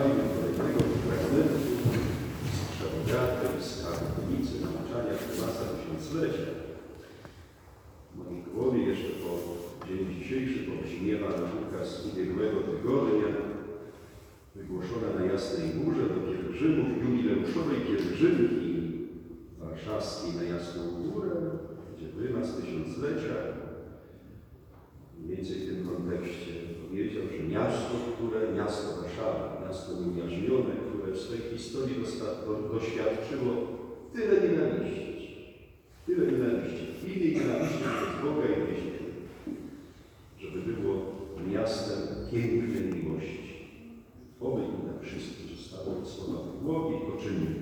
Słuchajmy kolejnego fragmentu z przełogaty z Kaplicy nauczania Prymasa Tysiąclecia. W mojej głowie jeszcze po dzień dzisiejszy pobrzmiewa nauka z ubiegłego tygodnia, wygłoszona na Jasnej Górze do pielgrzymów jubileuszowej pielgrzymki warszawskiej na Jasną Górę, gdzie Prymas Tysiąclecia mniej więcej w tym kontekście powiedział, że miasto Warszawa, miasto nieujarzmione, które w swej historii doświadczyło tyle nienawiści, w imię nienawiści przez Boga i bliźnich, żeby było miastem pięknej miłości. Oby im tak wszystkim zostało słowa w głowie i poczynili.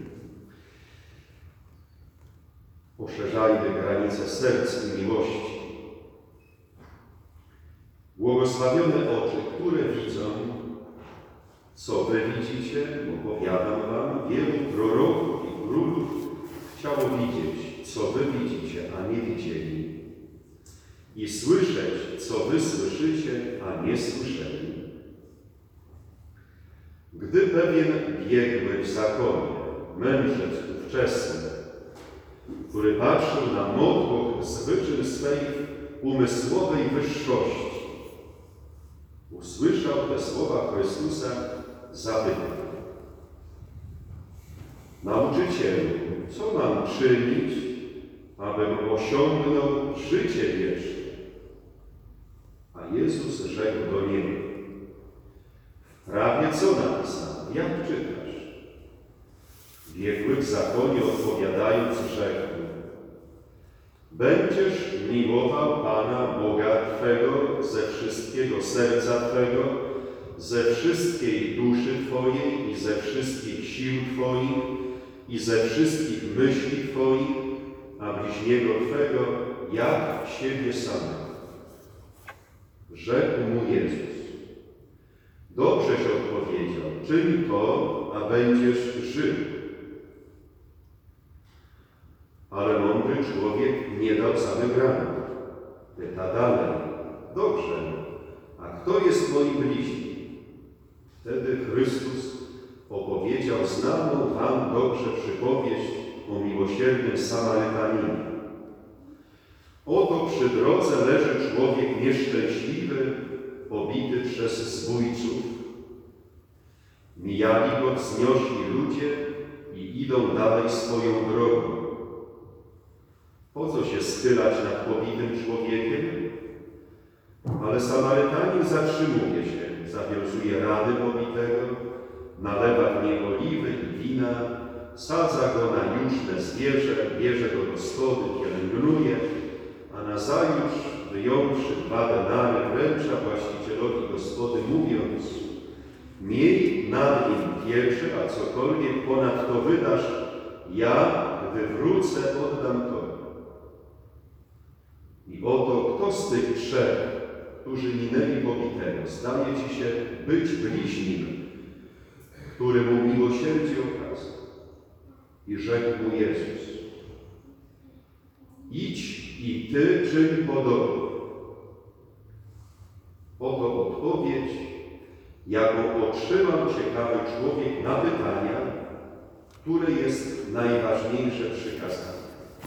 Poszerzajmy granice serc i miłości. Błogosławione oczy, które widzą, co wy widzicie, bo powiadam wam, wielu proroków i królów chciało widzieć, co wy widzicie, a nie widzieli, i słyszeć, co wy słyszycie, a nie słyszeli. Gdy pewien biegły w zakonie, mędrzec ówczesny, który patrzył na motłoch z wyczyn swej umysłowej wyższości, usłyszał te słowa Chrystusa, zapytał: Nauczycielu, co mam czynić, abym osiągnął życie wieczne? A Jezus rzekł do niego: w prawie co napisano? Jak czytasz? Biegły w zakonie odpowiadając rzekł: będziesz miłował Pana Boga Twego ze wszystkiego serca Twego, ze wszystkiej duszy Twojej i ze wszystkich sił Twoich i ze wszystkich myśli Twoich, a bliźniego Twego jak siebie samego. Rzekł mu Jezus: dobrześ odpowiedział, czyń to, a będziesz żył. Ale mądry człowiek nie dał za wygraną. Pyta dalej: dobrze, a kto jest moim bliźnim? Wtedy Chrystus opowiedział znaną wam dobrze przypowieść o miłosiernym Samarytaninie. Oto przy drodze leży człowiek nieszczęśliwy, pobity przez zbójców. Mijali go wzniośli ludzie i idą dalej swoją drogą. Po co się schylać nad pobitym człowiekiem? Ale Samarytanin zatrzymuje się, zawiązuje rany pobitego, nalewa w nie oliwy i wina, sadza go na juczne zwierzę, bierze go do schody, pielęgnuje, a nazajutrz, wyjąwszy 2 denary, wręcza właścicielowi gospody, mówiąc: miej nad nim pieczy, a cokolwiek ponad to wydasz, ja, gdy wrócę, oddam to. I oto kto z tych 3, którzy minęli pobitego, zdaje ci się być bliźnim, który mu miłosierdzie okazał? I rzekł mu Jezus: idź i ty czyń podobnie. Oto odpowiedź, jaką otrzymał ciekawy człowiek na pytania, które jest najważniejsze przykazanie.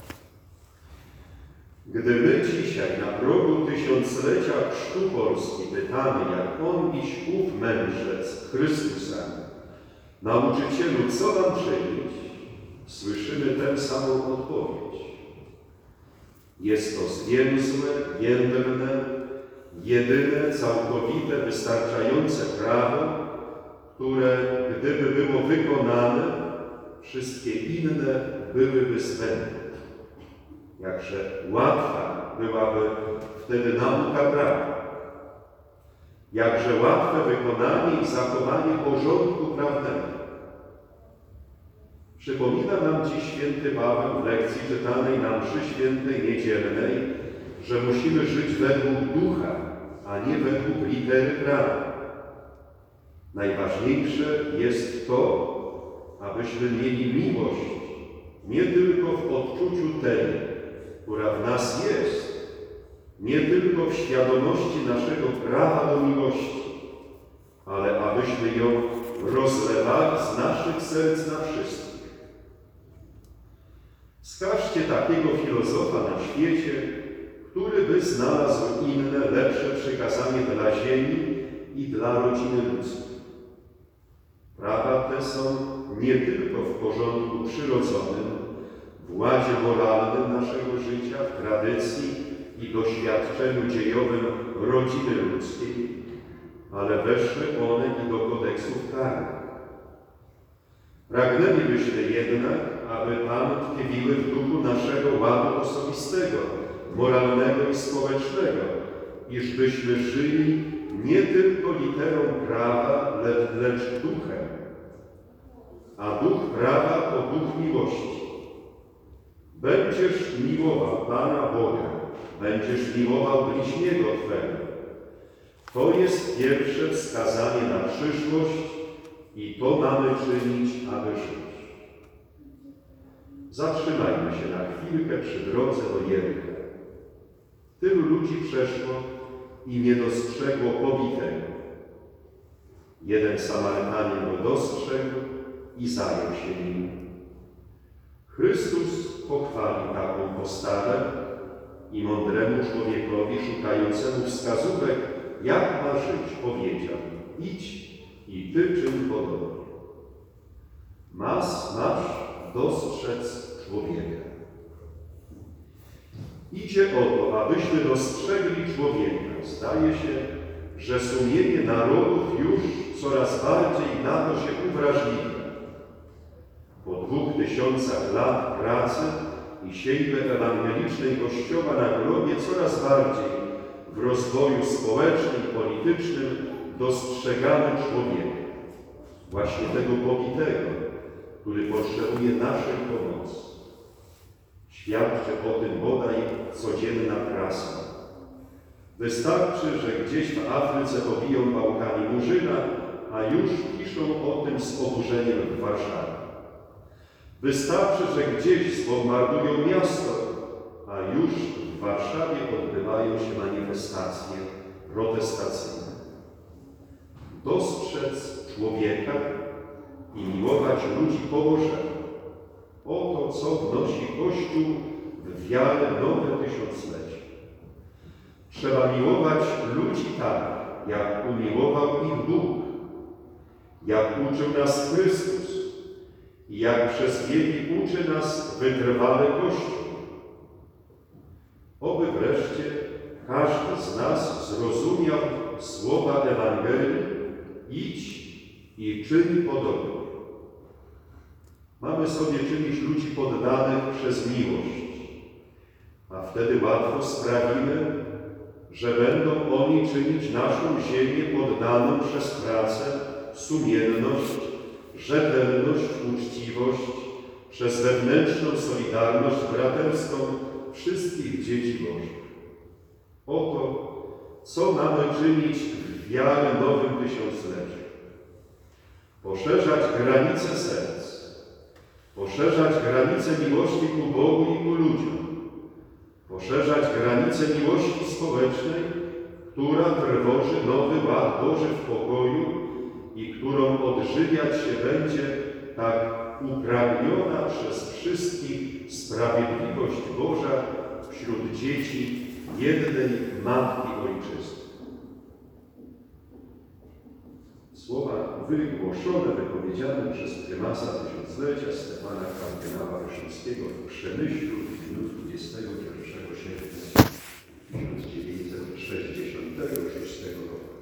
Gdy my dzisiaj na progu tysiąclecia chrztu Polski pytamy, jak on iś ów mędrzec Chrystusa: nauczycielu, co mam czynić? Słyszymy tę samą odpowiedź. Jest to zwięzłe, jędrne, jedyne, całkowite, wystarczające prawo, które, gdyby było wykonane, wszystkie inne byłyby zbędne. Jakże łatwa byłaby wtedy nauka prawa. Jakże łatwe wykonanie i zachowanie porządku prawnego. Przypomina nam dziś święty Paweł w lekcji czytanej na mszy świętej niedzielnej, że musimy żyć według ducha, a nie według litery prawa. Najważniejsze jest to, abyśmy mieli miłość nie tylko w odczuciu tej, która w nas jest, nie tylko w świadomości naszego prawa do miłości, ale abyśmy ją rozlewali z naszych serc na wszystkich. Wskażcie takiego filozofa na świecie, który by znalazł inne, lepsze przykazanie dla ziemi i dla rodziny ludzkiej. Prawa te są nie tylko w porządku przyrodzonym, w ładzie moralnym naszego życia, w tradycji i doświadczeniu dziejowym rodziny ludzkiej, ale weszły one i do kodeksów karnych. Pragnęlibyśmy jednak, aby tam tkwiły w duchu naszego ładu osobistego, moralnego i społecznego, iżbyśmy żyli nie tylko literą prawa, lecz duchem, a duch prawa to duch miłości. Będziesz miłował Pana Boga, będziesz miłował bliźniego Twego. To jest pierwsze wskazanie na przyszłość i to mamy czynić, aby żyć. Zatrzymajmy się na chwilkę przy drodze do Jericha. Tylu ludzi przeszło i nie dostrzegło pobitego. Jeden Samarytanin go dostrzegł i zajął się nim. Chrystus pochwalił taką postawę i mądremu człowiekowi szukającemu wskazówek, jak ma żyć, powiedział: idź i ty czyń podobnie. Masz dostrzec człowieka. Idzie o to, abyśmy dostrzegli człowieka. Zdaje się, że sumienie narodów już coraz bardziej na to się uwrażliwia. Po 2000 lat pracy i siejby ewangelicznej Kościoła na globie coraz bardziej w rozwoju społecznym i politycznym dostrzegamy człowieka, właśnie tego pobitego, który potrzebuje naszej pomocy. Świadczy o tym bodaj codzienna prasa. Wystarczy, że gdzieś w Afryce pobiją pałkami murzyna, a już piszą o tym z oburzeniem w Warszawie. Wystarczy, że gdzieś zbombardują miasto, a już w Warszawie odbywają się manifestacje protestacyjne. Dostrzec człowieka i miłować ludzi po Bożemu. Oto, co wnosi Kościół w wiarę nowe tysiąclecie. Trzeba miłować ludzi tak, jak umiłował ich Bóg, jak uczył nas Chrystus i jak przez wieki uczy nas wytrwały Kościół. Oby wreszcie każdy z nas zrozumiał słowa Ewangelii: idź i czyń podobnie. Mamy sobie czynić ludzi poddanych przez miłość, a wtedy łatwo sprawimy, że będą oni czynić naszą ziemię poddaną przez pracę, sumienność, rzetelność, uczciwość, przez wewnętrzną solidarność braterską wszystkich dzieci Bożych. Oto, co mamy czynić w wiarę nowym tysiącleciu. Poszerzać granice serc, poszerzać granice miłości ku Bogu i ku ludziom, poszerzać granice miłości społecznej, która trwoży nowy ład Boży w pokoju i którą odżywiać się będzie tak upragniona przez wszystkich sprawiedliwość Boża wśród dzieci jednej Matki Ojczyzny. Słowa wygłoszone, wypowiedziane przez prymasa tysiąclecia Stefana kardynała Wyszyńskiego w Przemyślu w dniu 21 sierpnia 1966 roku.